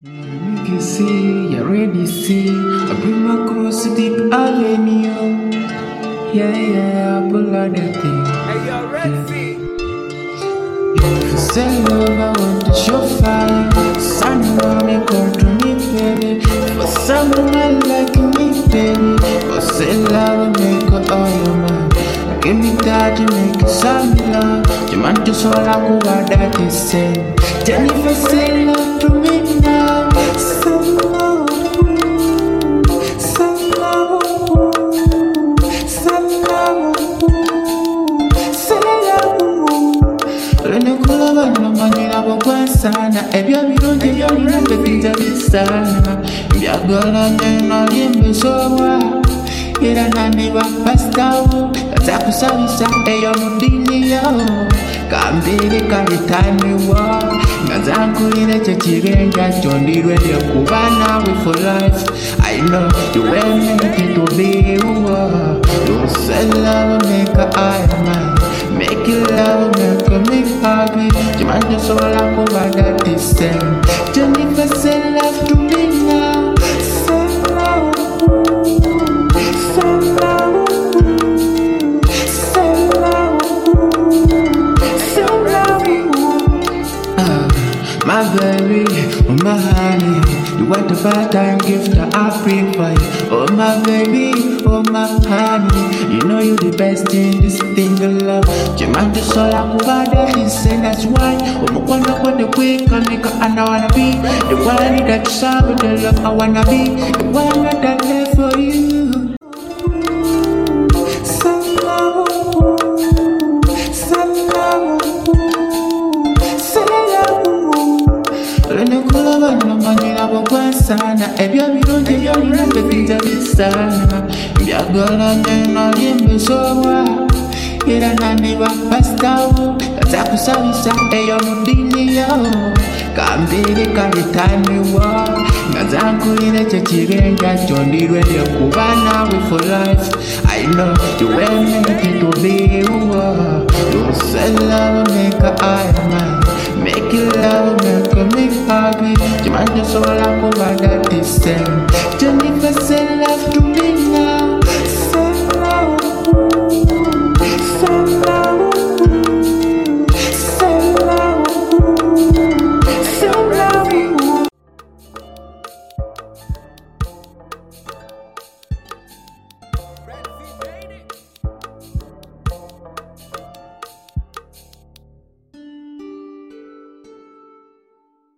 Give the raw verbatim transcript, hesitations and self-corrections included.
You can see, you already see. I bring my cross to deep avenue. Yeah, yeah, I pull out that thing. Hey, yo, Red Sea. If you say love, I want to show fire. Someone may come to me, baby. For someone like me, baby. For say love, make her all your man. Give me that, you make it some love. You want to so like what that is saying. Jennifer say love to me now. Some love, some love, some love, some love. Lene kula bana manira bokwensana. Ebyo birungi byolina bepita bisana. Byagala nena limbe sowa. Ira nani wa pastawo. Kazakusabisa eyo mudini yo. Kambiri karitani wa. Ngazankulire chechirenga chondirwe lyo kubana we for life. I know you will make it to be war. You say love make a eye man. Make you love make a me happy. You might just all up over that distance. Jennifer say love to me now. Say love. Say love. Say love. Say love. My baby, oh my honey, you want the part-time gift that I bring for you. Oh my baby, oh my honey, you know you the best in this thing of love. Jemante sola kubada, he say that's why. Oh my wanna want the quick, nigga, and I wanna be the one that serve with the love I wanna be, the one that live for you. Some love, some love. Lene kula bana manira bokwensana. Ebyo birungi byolina bepita bisana. Byagala nena limbe sowa. Ira nani wa pastawo. Kazakusabisa eyo mudini yo. Kambiri karitani wa. Ngazankulire chechirenga chondirwe lyo kubana we for life. I know you will make it to be war. You say love make a eye man. Make you love, make me happy.